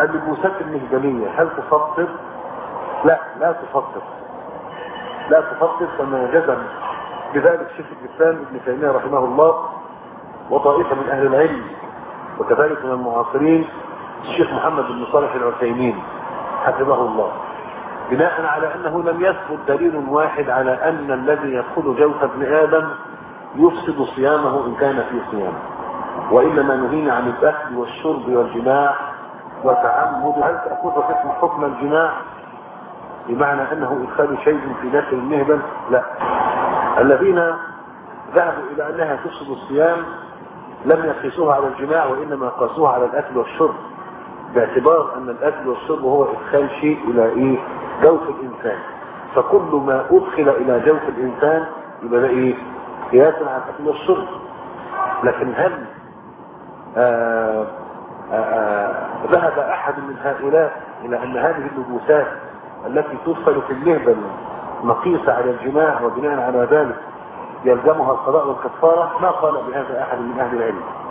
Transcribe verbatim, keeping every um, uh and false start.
اللبوسات المهبلية هل تفطر؟ لا، لا تفطر، لا تفطر، كما جزم بذلك شيخ الإسلام ابن تيمية رحمه الله وطائفة من أهل العلم، وكذلك من المعاصرين الشيخ محمد بن صالح العثيمين حفظه الله، بناء على أنه لم يثبت دليل واحد على أن الذي يدخل جوف ابن آدم يفسد صيامه إن كان في صيامه، وإنما نهينا عن الأكل والشرب والجماع وتعمد. هل تأخذ حكم حكم الجماع بمعنى أنه إدخال شيء في داخل المهبل؟ لا. الذين ذهبوا إلى أنها تفسد الصيام لم يقيسوها على الجماع، وإنما قاسوها على الأكل والشرب، باعتبار أن الأكل والشرب هو إدخال شيء إلى إيه؟ جوف الإنسان، فكل ما أدخل إلى جوف الإنسان يبقى ده إيه؟ قياسا على الأكل والشرب. لكن هل آآ آآ ذهب أحد من هؤلاء إلى أن هذه اللبوسات التي تدخل في المهبل مقيسة على الجماع وبناء على ذلك يلزمها القضاء والكفارة؟ ما قال بهذا أحد من أهل العلم.